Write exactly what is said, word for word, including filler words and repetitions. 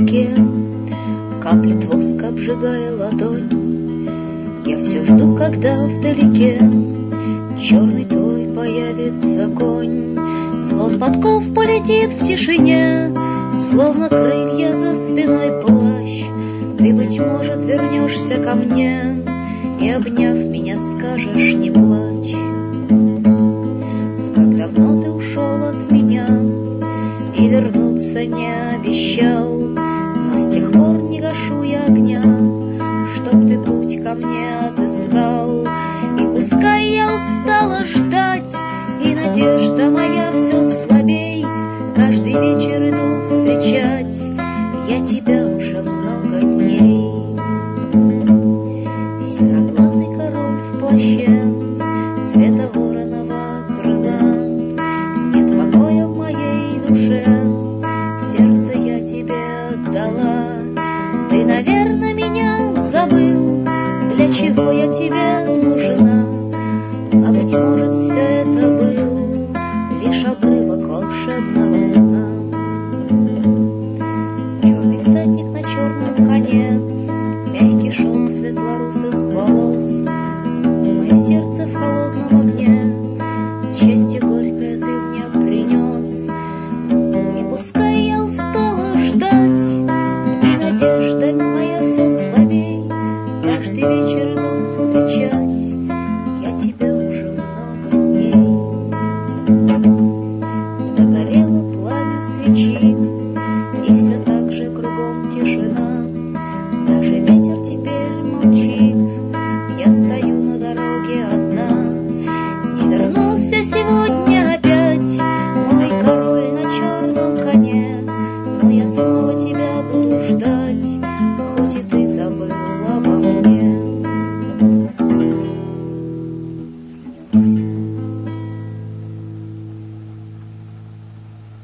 реке, каплет воска, обжигая ладонь. Я все жду, когда вдалеке черный твой появится конь. Звон подков полетит в тишине, словно крылья за спиной плащ. Ты, быть может, вернешься ко мне и, обняв меня, скажешь: не плачь. Как давно ты ушел от меня и вернуться не обещал, но с тех пор не гашу я огня, чтоб ты путь ко мне отыскал. И пускай я устала ждать, и надежда моя все слабей, каждый вечер иду встречать я тебя уже много дней. Сероглазый король в плаще цвета вороного крыла, нет покоя в моей душе, сердце я тебе отдала. Ты, наверное, меня забыл, для чего я тебе нужна, а быть может, все это был лишь обрывок волшебного сна. Черный всадник на черном коне, мягкий шелк светлорусых волос, мое сердце в холодном огне, счастье горькое ты мне принес. И пускай я устала ждать, и надежда моя все слабей, каждый вечер иду встречать я тебя уже много дней. Догорело пламя свечи, и все так же кругом тишина. Даже ветер теперь молчит, я стою на дороге одна. Не вернулся сегодня опять мой король на черном коне, но я снова тебя буду ждать.